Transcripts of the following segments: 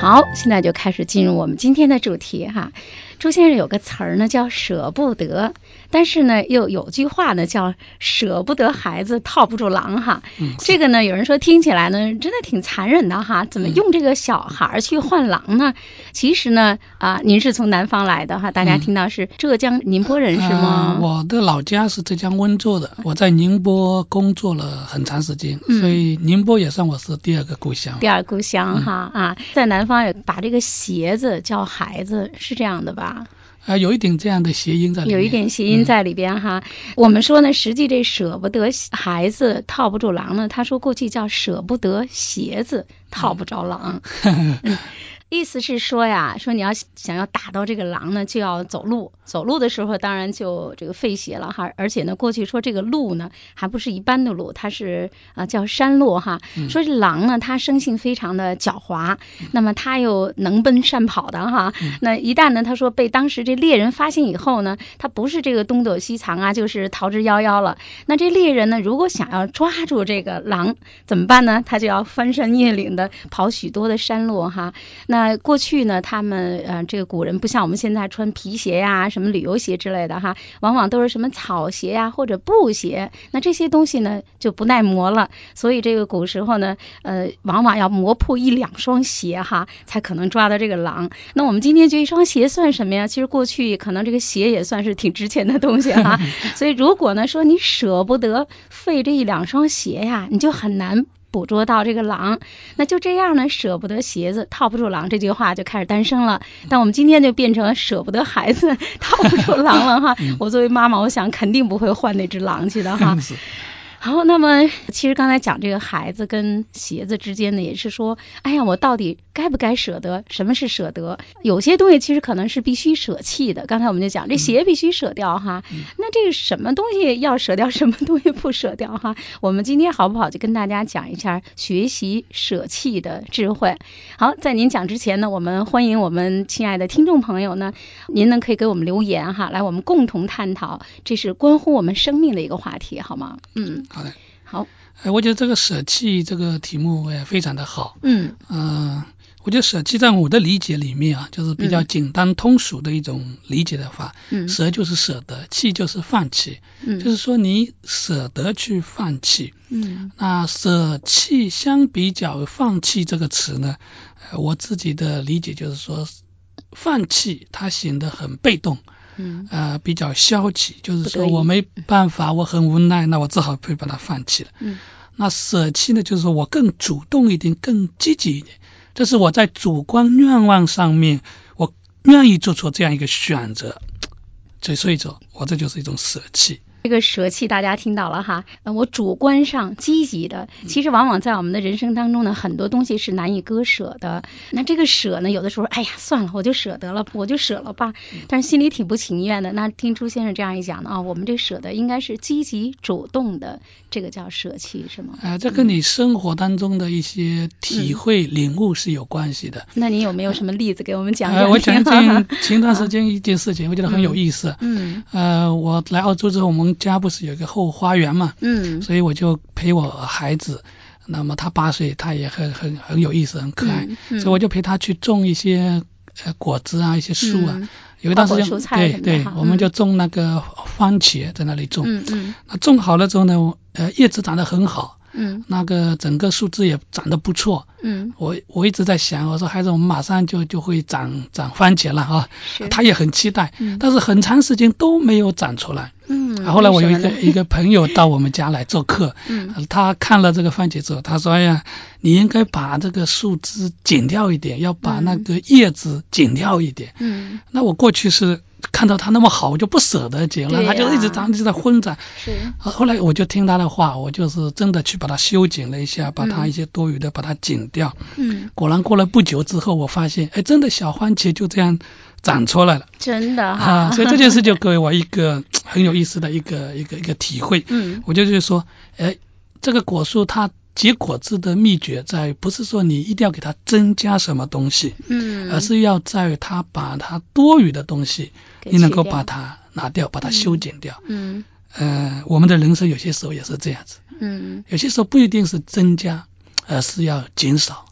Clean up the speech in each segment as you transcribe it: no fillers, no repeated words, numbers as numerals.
好，现在就开始进入我们今天的主题哈。朱先生有个词儿呢叫舍不得，但是呢又有句话呢叫舍不得孩子套不住狼哈。这个呢有人说听起来呢真的挺残忍的哈，怎么用这个小孩去换狼呢？其实呢您是从南方来的哈，大家听到是浙江宁波人是吗？ 我的老家是浙江温州的，我在宁波工作了很长时间，所以宁波也算我是第二个故乡。 第二故乡哈在南方也把这个鞋子叫孩子，是这样的吧？ 有一点这样的谐音在里面， 有一点谐音在里边哈。我们说呢，实际这舍不得孩子套不住狼呢，他说过去叫舍不得鞋子套不着狼。意思是说呀，说你要想要打到这个狼呢，就要走路，走路的时候当然就这个费鞋了哈。而且呢，过去说这个路呢，还不是一般的路，它是叫山路哈。说是狼呢，它生性非常的狡猾，那么它又能奔善跑的哈。那一旦呢，他说被当时这猎人发现以后呢，他不是这个东躲西藏啊，就是逃之夭夭了。那这猎人呢，如果想要抓住这个狼怎么办呢？他就要翻山越岭的跑许多的山路哈。那过去呢，他们这个古人不像我们现在穿皮鞋呀、什么旅游鞋之类的哈，往往都是什么草鞋呀或者布鞋，那这些东西呢就不耐磨了，所以这个古时候呢，往往要磨破1、2双鞋哈，才可能抓到这个狼。那我们今天就一双鞋算什么呀？其实过去可能这个鞋也算是挺值钱的东西哈，所以如果呢说你舍不得费这1、2双鞋呀，你就很难捕捉到这个狼。那就这样呢，舍不得鞋子套不住狼这句话就开始诞生了。但我们今天就变成舍不得孩子套不住狼了哈。我作为妈妈，我想肯定不会换那只狼去的哈。好，那么其实刚才讲这个孩子跟鞋子之间呢，也是说，哎呀，我到底该不该舍得？什么是舍得？有些东西其实可能是必须舍弃的。刚才我们就讲，这鞋必须舍掉哈。那这个什么东西要舍掉，什么东西不舍掉哈？我们今天好不好就跟大家讲一下学习舍弃的智慧。好，在您讲之前呢，我们欢迎我们亲爱的听众朋友呢，您呢可以给我们留言哈，来我们共同探讨，这是关乎我们生命的一个话题，好吗？ 好的， 好。 我觉得这个舍弃这个题目也非常的好。我觉得舍弃在我的理解里面啊，就是比较简单通俗的一种理解的话，舍就是舍得，弃就是放弃，就是说你舍得去放弃。那舍弃相比较放弃这个词呢，我自己的理解就是说，放弃它显得很被动。比较消极，就是说我没办法，我很无奈，那我只好会把它放弃了。那舍弃呢，就是说我更主动一点，更积极一点，这是我在主观愿望上面，我愿意做出这样一个选择，所以说我这就是一种舍弃。 这个舍弃大家听到了哈，我主观上积极的，其实往往在我们的人生当中呢，很多东西是难以割舍的。那这个舍呢，有的时候哎呀算了，我就舍得了，我就舍了吧，但是心里挺不情愿的。那听朱先生这样一讲呢，我们这舍得应该是积极主动的，这个叫舍弃是吗？ 这跟你生活当中的一些体会、领悟是有关系的。 那你有没有什么例子给我们讲讲？ 我讲前段时间一件事情，我觉得很有意思。我来澳洲之后，我们家不是有一个后花园嘛，所以我就陪我孩子，那么他8岁，他也很有意思，很可爱，所以我就陪他去种一些果子啊，一些树啊。有一段时间，对，我们就种那个番茄在那里种。那种好了之后呢，叶子长得很好。那个整个树枝也长得不错。我一直在想，我说孩子，我们马上就会长番茄了啊。他也很期待，但是很长时间都没有长出来。后来我有一个朋友到我们家来做客，他看了这个番茄之后，他说：“哎呀，你应该把这个树枝剪掉一点，要把那个叶子剪掉一点。”那我过去是看到它那么好，我就不舍得剪了，它就一直长，一直在昏长。后来我就听他的话，我就是真的去把它修剪了一下，把它一些多余的把它剪掉。果然过了不久之后，我发现，哎，真的小番茄就这样长出来了， 真的哈。 所以这件事就给我一个很有意思的一个体会。我就是说，这个果树它结果子的秘诀在不是说你一定要给它增加什么东西，而是要在于它把它多余的东西，你能够把它拿掉，把它修剪掉。我们的人生有些时候也是这样子。有些时候不一定是增加，而是要减少。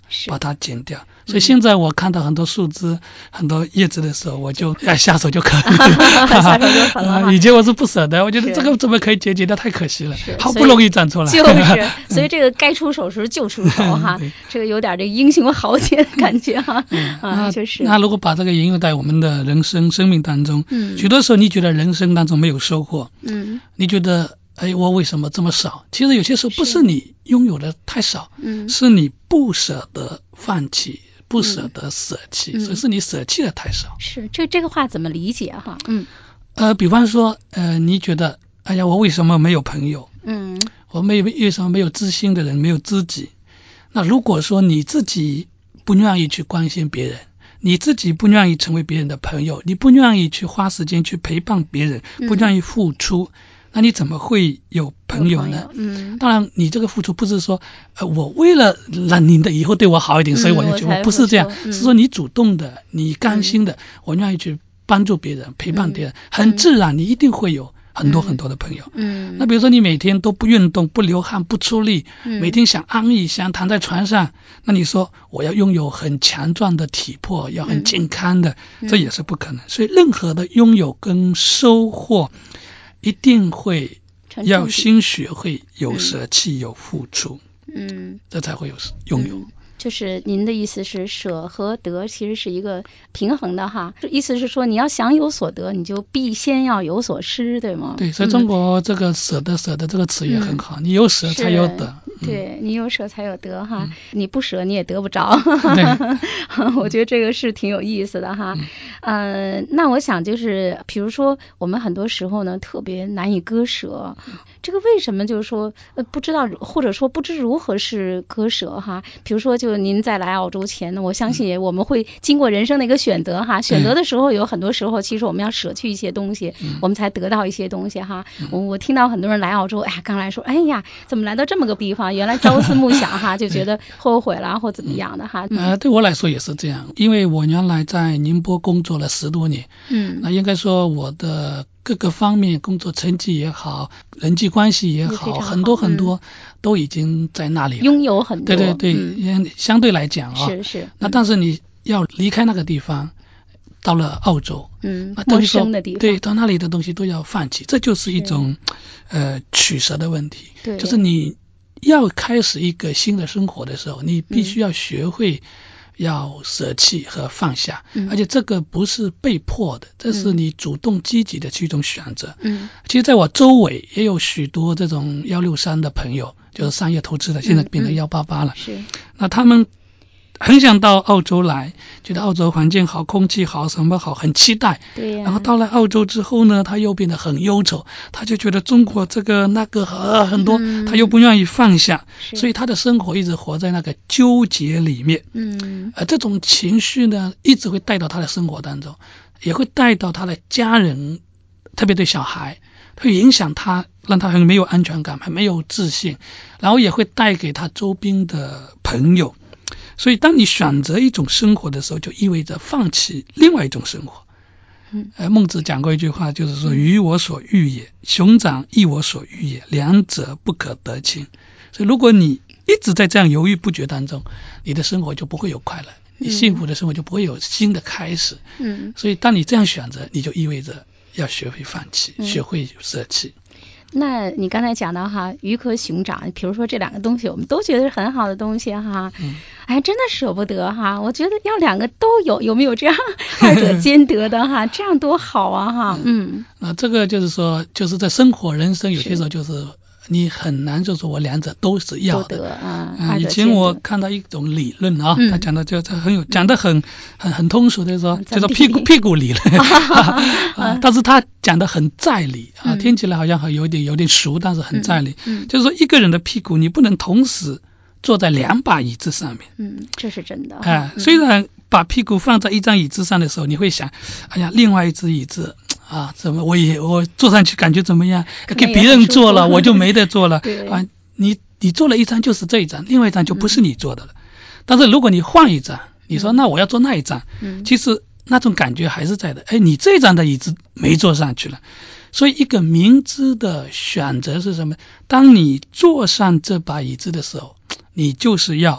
把它减掉。所以现在我看到很多树枝、很多叶子的时候，我就下手就可以下手就狠了。 以前我是不舍得，我觉得这个怎么可以解决掉，太可惜了，好不容易长出来。 就是，所以这个该出手时就出手哈，这个有点这个英雄豪杰的感觉哈。就是。 那如果把这个应用在我们的人生命当中，许多时候你觉得人生当中没有收获，你觉得我为什么这么少？其实有些时候不是你拥有的太少，是你不舍得放弃。不舍得舍弃，所以是你舍弃的太少。 是这个话怎么理解哈？ 比方说你觉得我为什么没有朋友？我为什么没有知心的人，没有知己？那如果说你自己不愿意去关心别人，你自己不愿意成为别人的朋友，你不愿意去花时间去陪伴别人，不愿意付出，那你怎么会有朋友呢？当然你这个付出不是说我为了让你的以后对我好一点，所以我就去，不是这样，是说你主动的，你甘心的，我愿意去帮助别人，陪伴别人，很自然你一定会有很多很多的朋友。那比如说你每天都不运动，不流汗，不出力，每天想安逸，想躺在床上，那你说我要拥有很强壮的体魄，要很健康的，这也是不可能。所以任何的拥有跟收获一定会要先学会有舍弃，有付出，这才会有拥有。 就是您的意思是舍和得其实是一个平衡的哈，意思是说你要想有所得，你就必先要有所失，对吗？ 对，所以中国这个舍得这个词也很好，你有舍才有得。 对，你有舍才有得哈，你不舍你也得不着。我觉得这个是挺有意思的哈。那我想就是比如说我们很多时候呢特别难以割舍，这个为什么就是说不知道，或者说不知如何是割舍哈？比如说就您在来澳洲前呢，我相信我们会经过人生的一个选择哈，选择的时候有很多时候其实我们要舍去一些东西，我们才得到一些东西哈。我听到很多人来澳洲，刚来说怎么来到这么个地方，原来朝思暮想哈，就觉得后悔了或怎么样的哈。 对我来说也是这样，因为我原来在宁波工作了10多年，那应该说我的各个方面工作成绩也好，人际关系也好，很多很多都已经在那里了， 拥有很多。 对，相对来讲是。 那但是你要离开那个地方，到了澳洲， 陌生的地方， 对，到那里的东西都要放弃，这就是一种取舍的问题。对，就是你要开始一个新的生活的时候，你必须要学会要舍弃和放下，而且这个不是被迫的，这是你主动积极的去一种选择。其实在我周围也有许多这种163的朋友，就是商业投资的，现在变成188了。 是， 那他们很想到澳洲来，觉得澳洲环境好，空气好，什么好，很期待。 对呀。 然后到了澳洲之后呢，他又变得很忧愁，他就觉得中国这个那个很多，他又不愿意放下，所以他的生活一直活在那个纠结里面。这种情绪呢，一直会带到他的生活当中，也会带到他的家人，特别对小孩，会影响他，让他很没有安全感，很没有自信，然后也会带给他周边的朋友。所以当你选择一种生活的时候，就意味着放弃另外一种生活。孟子讲过一句话，就是说鱼我所欲也，熊掌亦我所欲也，两者不可得亲。所以如果你一直在这样犹豫不决当中，你的生活就不会有快乐，你幸福的生活就不会有新的开始。所以当你这样选择，你就意味着要学会放弃，学会舍弃。 那你刚才讲到哈，鱼和熊掌，比如说这两个东西我们都觉得是很好的东西哈，真的舍不得哈，我觉得要两个都有没有这样二者兼得的哈，这样多好啊哈。 这个就是说，就是在生活人生有些时候就是你很难就说我两者都是要的。以前我看到一种理论啊，他讲的就讲得很通俗的说，叫做屁股理论。但是他讲得很在理啊，听起来好像有点俗，但是很在理。就是说一个人的屁股你不能同时坐在2把椅子上面。 这是真的。 虽然把屁股放在一张椅子上的时候，你会想，另外一只椅子怎么我坐上去感觉怎么样？给别人坐了，我就没得坐了。你坐了一张就是这一张，另外一张就不是你坐的了。但是如果你换一张，你说那我要坐那一张，其实那种感觉还是在的。你这张的椅子没坐上去了。所以一个明知的选择是什么？当你坐上这把椅子的时候，你就是要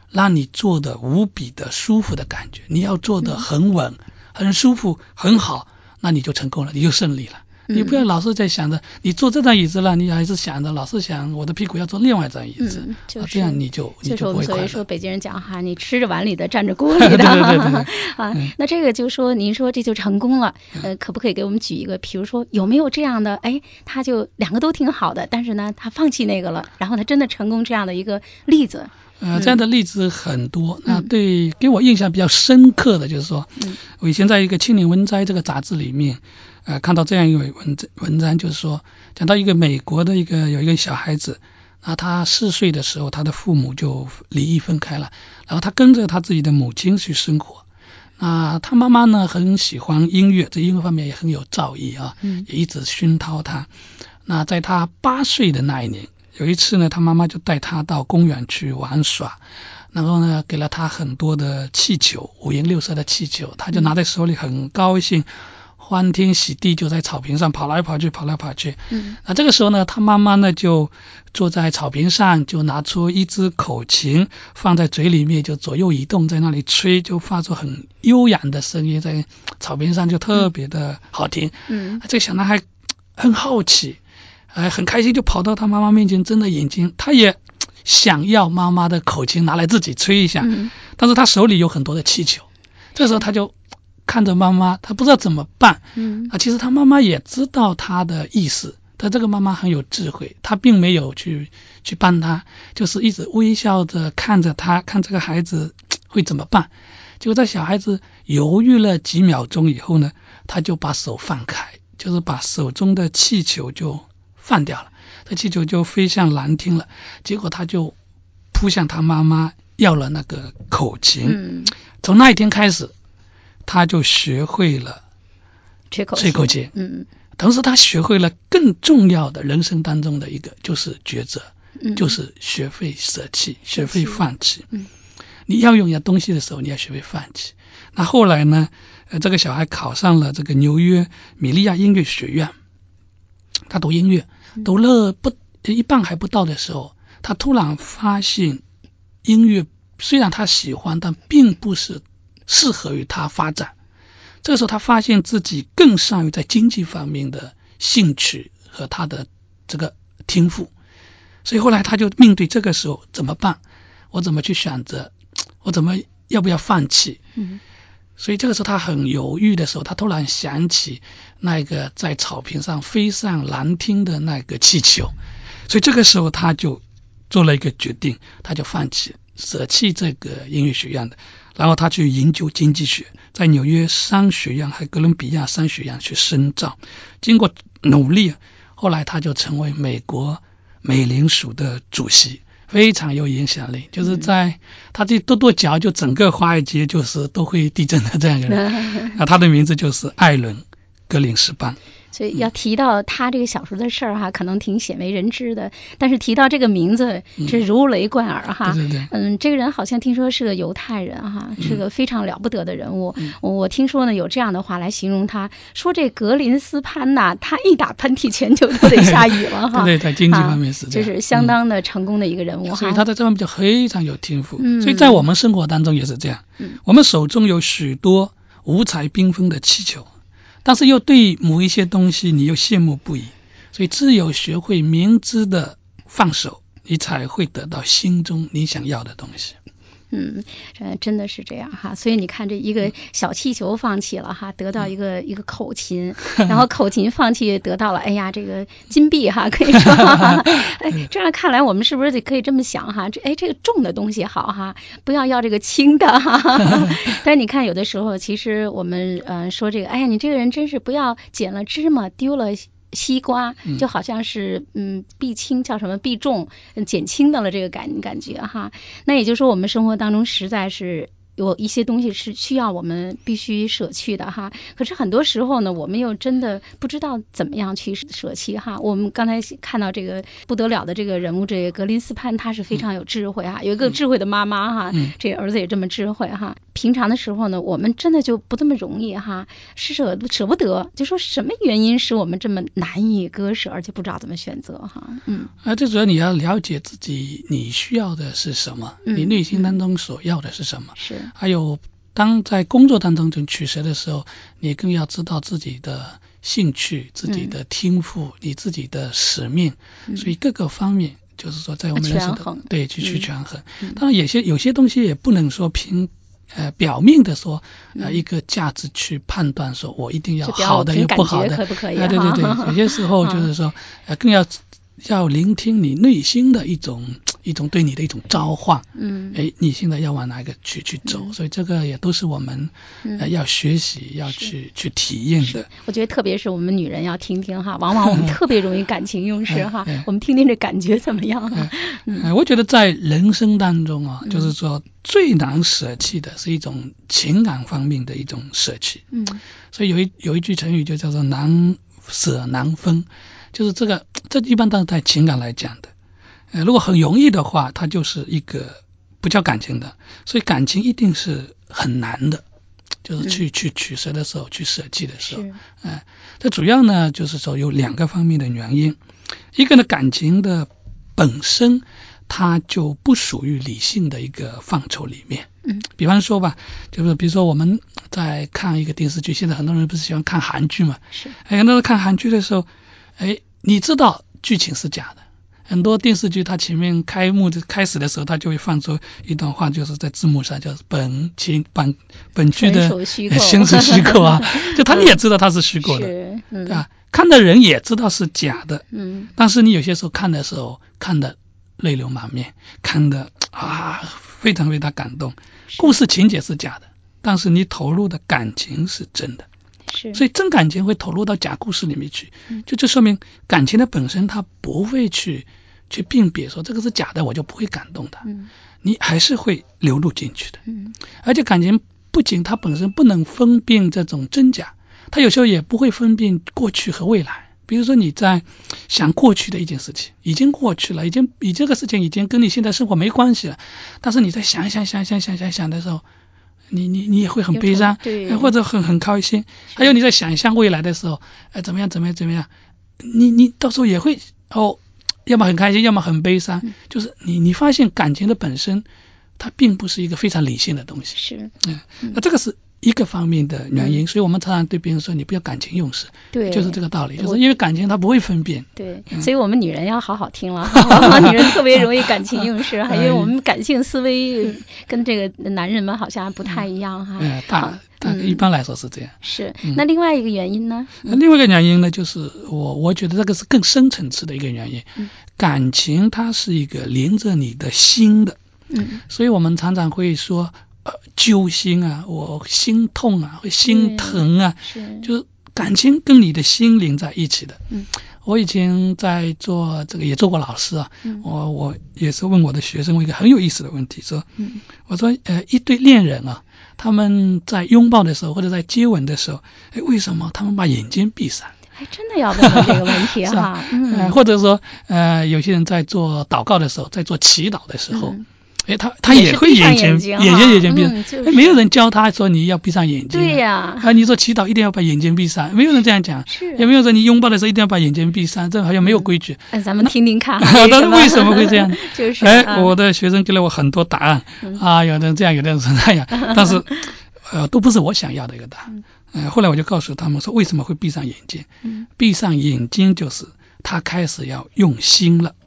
让你做的无比的舒服的感觉，你要做的很稳、很舒服、很好，那你就成功了，你就胜利了。你不要老是在想着你坐这张椅子了，你还是想着老是想我的屁股要坐另外一张椅子，这样你就不会快乐。 就是我们所以说北京人讲哈，你吃着碗里的蘸着锅里的。 对啊，那这个就说您说这就成功了，可不可以给我们举一个，比如说有没有这样的，哎，他就两个都挺好的，但是呢他放弃那个了，然后他真的成功这样的一个例子？ 这样的例子很多。那对给我印象比较深刻的就是说，我以前在一个《青年文摘》这个杂志里面，看到这样一个文章，就是说讲到一个美国的有一个小孩子，那他4岁的时候，他的父母就离异分开了，然后他跟着他自己的母亲去生活。那他妈妈呢很喜欢音乐，在音乐方面也很有造诣啊，也一直熏陶他。那在他8岁的那一年，有一次呢，他妈妈就带他到公园去玩耍，然后呢给了他很多的气球，5颜6色的气球，他就拿在手里很高兴，欢天喜地就在草坪上跑来跑去。那这个时候呢，他妈妈呢就坐在草坪上，就拿出一支口琴放在嘴里面，就左右移动，在那里吹，就发出很悠扬的声音，在草坪上就特别的好听。这个小男孩很好奇，很开心，就跑到他妈妈面前，睁着眼睛，他也想要妈妈的口琴拿来自己吹一下，但是他手里有很多的气球。这时候他就看着妈妈，他不知道怎么办。其实他妈妈也知道他的意思，但这个妈妈很有智慧，他并没有去帮他，就是一直微笑着看着他，看这个孩子会怎么办。结果在小孩子犹豫了几秒钟以后呢，他就把手放开，就是把手中的气球就放掉了，这气球就飞向蓝天了。结果他就扑向他妈妈要了那个口琴。从那一天开始，他就学会了吹口琴。同时他学会了更重要的人生当中的一个就是抉择，就是学会舍弃，学会放弃。你要拥有东西的时候，你要学会放弃。那后来呢，这个小孩考上了这个纽约米利亚音乐学院，他读音乐读了一半还不到的时候，他突然发现音乐虽然他喜欢，但并不是适合于他发展。这个时候他发现自己更善于在经济方面的兴趣和他的这个天赋，所以后来他就面对这个时候怎么办，我怎么去选择，我要不要放弃。所以这个时候他很犹豫的时候，他突然想起那个在草坪上飞上蓝天的那个气球，所以这个时候他就做了一个决定，他就放弃舍弃这个音乐学院的，然后他去研究经济学，在纽约商学院和哥伦比亚商学院去深造。经过努力，后来他就成为美国美联储的主席，非常有影响力，就是在他这跺脚，就整个华尔街就是都会地震的这样一个人。他的名字就是艾伦·格林斯潘。 所以要提到他这个小时候的事儿哈，可能挺鲜为人知的，但是提到这个名字是如雷贯耳哈。 对。 这个人好像听说是个犹太人哈，是个非常了不得的人物。我听说呢有这样的话来形容他，说这格林斯潘呐，他一打喷嚏全球都得下雨了哈。 对，在经济方面是这样， 就是相当的成功的一个人物哈。 所以他在这方面就非常有天赋。所以在我们生活当中也是这样。我们手中有许多五彩缤纷的气球，但是又对某一些东西你又羡慕不已，所以只有学会明智的放手，你才会得到心中你想要的东西。 真的是这样哈。所以你看这一个小气球放弃了哈，得到一个口琴，然后口琴放弃得到了这个金币哈，可以说这样看来我们是不是可以这么想哈，这个重的东西好哈，不要这个轻的哈。但是你看有的时候其实我们说这个你这个人真是不要捡了芝麻丢了西瓜，就好像是避轻叫什么避重减轻的了这个感觉哈。那也就是说我们生活当中实在是有一些东西是需要我们必须舍去的哈。可是很多时候呢，我们又真的不知道怎么样去舍弃哈。我们刚才看到这个不得了的这个人物，这个格林斯潘，他是非常有智慧哈，有一个智慧的妈妈哈，这儿子也这么智慧哈。平常的时候呢，我们真的就不这么容易哈，舍不得，就说什么原因使我们这么难以割舍，而且不知道怎么选择哈。 最主要你要了解自己，你需要的是什么，你内心当中所要的是什么， 是。 还有当在工作当中取舍的时候，你更要知道自己的兴趣、自己的天赋、你自己的使命，所以各个方面就是说在我们人生的对去权衡。当然有些东西也不能说凭表面的说一个价值去判断说我一定要好的有不好的， 可不可以？ 对，有些时候就是说更要聆听你内心的一种对你的一种召唤，你现在要往哪个去走，所以这个也都是我们要学习要去体验的。 我觉得特别是我们女人要听听哈，往往我们特别容易感情用事哈，我们听听这感觉怎么样哈？ 我觉得在人生当中啊，就是说最难舍弃的是一种情感方面的一种舍弃。所以有一句成语就叫做难舍难分，就是这一般都是在情感来讲的。如果很容易的话，它就是一个不叫感情的，所以感情一定是很难的，就是去取舍的时候，去舍弃的时候。这主要呢就是说有两个方面的原因，一个呢感情的本身它就不属于理性的一个范畴里面。比方说吧，就是比如说我们在看一个电视剧，现在很多人不是喜欢看韩剧嘛？ 是。 很多人看韩剧的时候，你知道剧情是假的。很多电视剧它前面开始的时候，它就会放出一段话，就是在字幕上就是本剧的纯属虚构啊，就他们也知道它是虚构的，对吧？看的人也知道是假的，但是你有些时候看的时候看的泪流满面，看的非常非常感动，故事情节是假的，但是你投入的感情是真的。所以真感情会投入到假故事里面去，就说明感情的本身它不会去辨别说这个是假的我就不会感动的，你还是会流入进去的。而且感情不仅它本身不能分辨这种真假，它有时候也不会分辨过去和未来。比如说你在想过去的一件事情已经过去了，这个事情已经跟你现在生活没关系了，但是你在想的时候，你也会很悲伤，或者很开心。还有你在想象未来的时候，怎么样，你到时候也会要么很开心，要么很悲伤。就是你发现感情的本身，它并不是一个非常理性的东西。 是， 那这个是一个方面的原因，所以我们常常对别人说你不要感情用事， 对， 就是这个道理，就是因为感情它不会分辨。 对，所以我们女人要好好听了，女人特别容易感情用事，因为我们感性思维跟这个男人们好像不太一样哈。 一般来说是这样。 是，那另外一个原因呢？ 另外一个原因呢，就是我觉得这个是更深层次的一个原因。感情它是一个连着你的心的，所以我们常常会说揪心啊，我心痛啊，会心疼啊，就是感情跟你的心连在一起的。我以前在做这个也做过老师啊，我也是问我的学生一个很有意思的问题，我说一对恋人啊，他们在拥抱的时候或者在接吻的时候，为什么他们把眼睛闭上？ 还真的要问问这个问题哈。 或者说有些人在做祷告的时候，在做祈祷的时候，他也会眼睛闭上，没有人教他说你要闭上眼睛。 对呀， 你说祈祷一定要把眼睛闭上，没有人这样讲。也没有说你拥抱的时候一定要把眼睛闭上，这好像没有规矩。 咱们听听看， 但是为什么会这样？ 就是我的学生给了我很多答案有的人这样，有的人是那样，但是都不是我想要的一个答案。后来我就告诉他们说为什么会闭上眼睛。闭上眼睛就是他开始要用心了，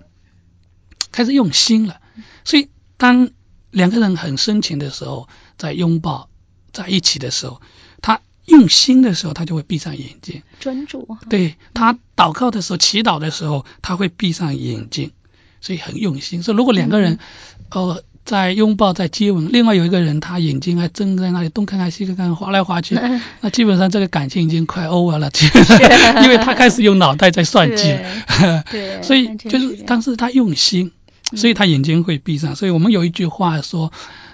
所以当两个人很深情的时候，在拥抱在一起的时候，他用心的时候，他就会闭上眼睛， 专注。 对，他祷告的时候祈祷的时候，他会闭上眼睛，所以很用心。所以如果两个人在拥抱在接吻，另外有一个人他眼睛还睁在那里东看看西看看划来划去，那基本上这个感情已经快 over 了，因为他开始用脑袋在算计了。所以就是当时他用心，所以他眼睛会闭上。所以我们有一句话说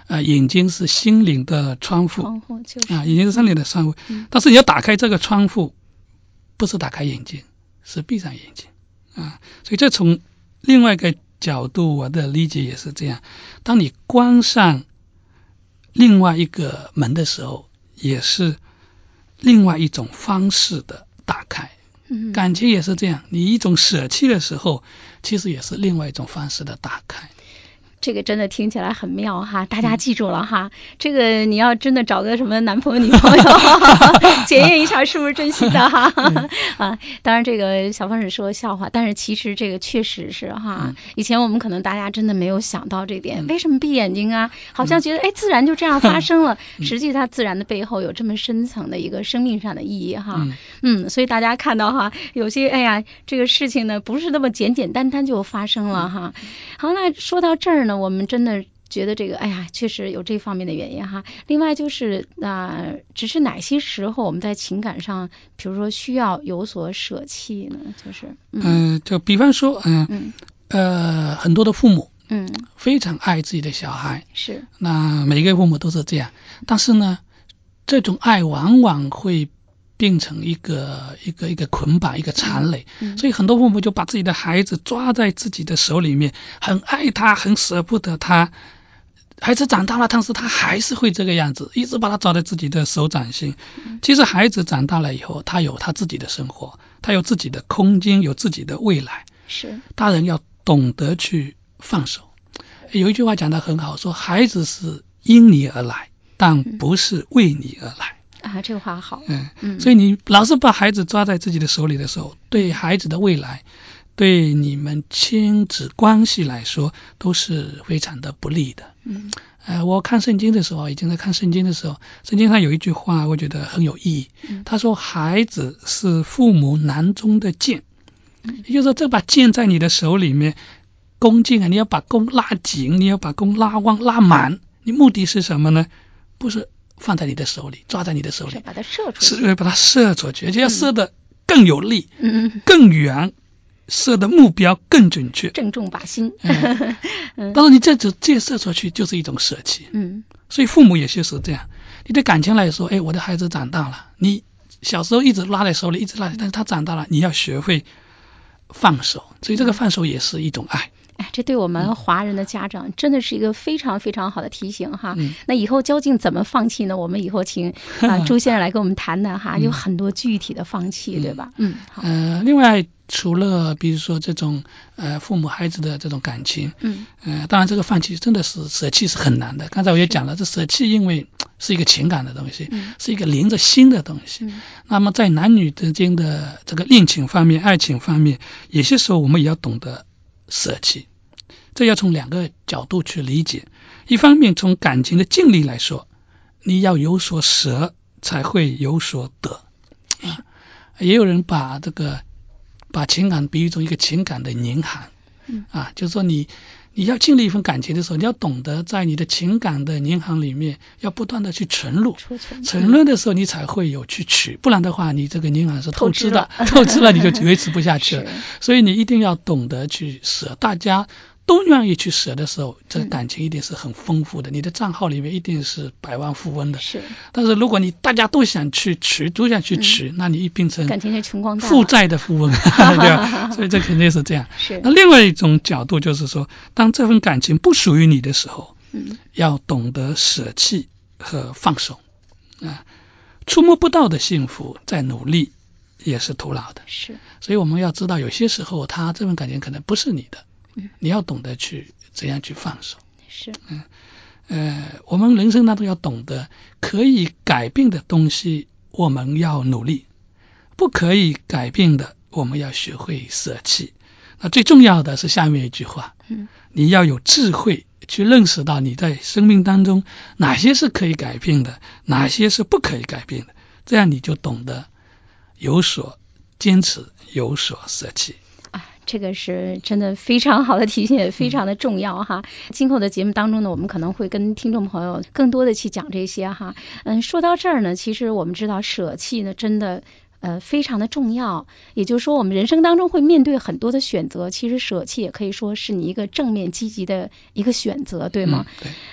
眼睛是心灵的窗户， 就是眼睛是心灵的窗户，但是你要打开这个窗户，不是打开眼睛，是闭上眼睛所以这从另外一个角度，我的理解也是这样，当你关上另外一个门的时候，也是另外一种方式的打开。感情也是这样，你一种舍弃的时候，其实也是另外一种方式的打开。 这个真的听起来很妙哈，大家记住了哈。这个你要真的找个什么男朋友女朋友检验一下是不是真心的哈当然这个小芳是说笑话，但是其实这个确实是哈。以前我们可能大家真的没有想到这点，为什么闭眼睛啊？好像觉得自然就这样发生了，实际它自然的背后有这么深层的一个生命上的意义哈。所以大家看到哈，有些这个事情呢不是那么简简单单就发生了哈。好，那说到这儿呢，我们真的觉得这个确实有这方面的原因哈。另外就是只是哪些时候我们在情感上比如说需要有所舍弃呢？就是就比方说很多的父母非常爱自己的小孩， 是，那每个父母都是这样，但是呢这种爱往往会变成一个捆绑，一个缠累，所以很多父母就把自己的孩子抓在自己的手里面，很爱他，很舍不得他。孩子长大了，但是他还是会这个样子，一直把他抓在自己的手掌心。其实孩子长大了以后，他有他自己的生活，他有自己的空间，有自己的未来。 是， 大人要懂得去放手。有一句话讲得很好，说孩子是因你而来，但不是为你而来。 这个话好。 所以你老是把孩子抓在自己的手里的时候，对孩子的未来，对你们亲子关系来说都是非常的不利的。我看圣经的时候，已经在看圣经的时候，圣经上有一句话我觉得很有意义，他说孩子是父母囊中的剑，也就是说这把剑在你的手里面，弓箭你要把弓拉紧，你要把弓拉弯拉满，你目的是什么呢？不是放在你的手里，抓在你的手里， 是把它射出去， 是把它射出去，而且要射得更有力，更远，射的目标更准确， 正中靶心。 当然你这射出去就是一种舍弃。所以父母也就是这样，你对感情来说，我的孩子长大了，你小时候一直拉在手里，一直拉，但是他长大了，你要学会放手，所以这个放手也是一种爱。 这对我们华人的家长真的是一个非常非常好的提醒哈。那以后究竟怎么放弃呢？我们以后请朱先生来跟我们谈谈哈，有很多具体的放弃，对吧？好。 另外除了比如说这种父母孩子的这种感情，当然这个放弃真的是舍弃是很难的。刚才我也讲了，这舍弃因为是一个情感的东西，是一个连着心的东西。那么在男女之间的这个恋情方面、爱情方面，有些时候我们也要懂得舍弃，这要从两个角度去理解。一方面从感情的尽力来说，你要有所舍才会有所得也有人把情感比喻成一个情感的银行就是说你要进入一份感情的时候，你要懂得在你的情感的银行里面要不断的去存入的时候你才会有去取，不然的话你这个银行是透支的，透支了你就维持不下去了所以你一定要懂得去舍，大家都愿意去舍的时候，这个感情一定是很丰富的，你的账号里面一定是百万富翁的。 是， 但是如果你大家都想去取，那你一变成感情就穷光蛋， 负债的富翁对吧？所以这肯定是这样。 是。 那另外一种角度就是说，当这份感情不属于你的时候，要懂得舍弃和放手触摸不到的幸福再努力也是徒劳的。 是。 所以我们要知道，有些时候他这份感情可能不是你的，你要懂得怎样去放手。 是。 我们人生当中要懂得，可以改变的东西我们要努力，不可以改变的我们要学会舍弃。那最重要的是下面一句话，你要有智慧去认识到你在生命当中哪些是可以改变的，哪些是不可以改变的，这样你就懂得有所坚持，有所舍弃。 这个是真的非常好的提醒，也非常的重要哈。今后的节目当中呢，我们可能会跟听众朋友更多的去讲这些哈。说到这儿呢，其实我们知道舍弃呢，真的非常的重要。也就是说，我们人生当中会面对很多的选择，其实舍弃也可以说是你一个正面积极的一个选择，对吗？ 对。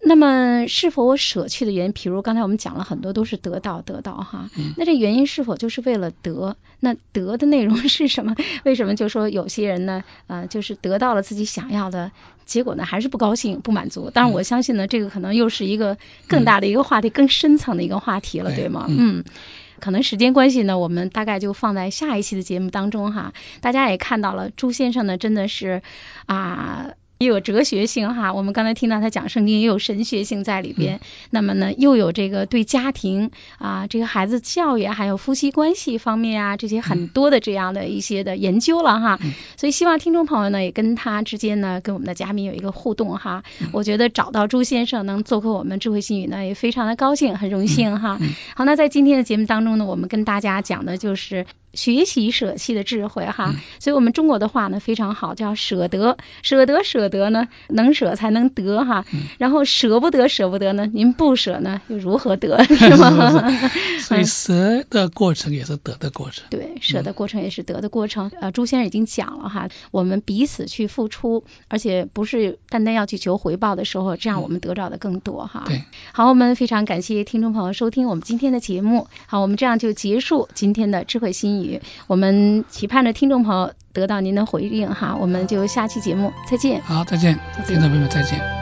那么是否我舍弃的原因，比如刚才我们讲了很多都是得到哈，那这原因是否就是为了得？那得的内容是什么？为什么就说有些人呢就是得到了自己想要的，结果呢还是不高兴不满足？当然我相信呢这个可能又是一个更大的一个话题，更深层的一个话题了，对吗？可能时间关系呢，我们大概就放在下一期的节目当中哈。大家也看到了朱先生呢真的是也有哲学性哈，我们刚才听到他讲圣经也有神学性在里边，那么呢又有这个对家庭这个孩子教育还有夫妻关系方面这些很多的这样的一些的研究了哈，所以希望听众朋友呢也跟他之间呢跟我们的嘉宾有一个互动哈，我觉得找到朱先生能做客我们智慧心语呢也非常的高兴，很荣幸哈。好，那在今天的节目当中呢，我们跟大家讲的就是学习舍弃的智慧哈，所以我们中国的话呢非常好，叫舍得呢，能舍才能得哈，然后舍不得呢，您不舍呢又如何得，是吗？ 所以舍的过程也是得的过程。 对，舍的过程也是得的过程。朱先生已经讲了哈，我们彼此去付出，而且不是单单要去求回报的时候，这样我们得到的更多哈。 对， 好，我们非常感谢听众朋友收听我们今天的节目。好，我们这样就结束今天的智慧心语，我们期盼着听众朋友得到您的回应哈，我们就下期节目再见。 好，再见，听众朋友们再见。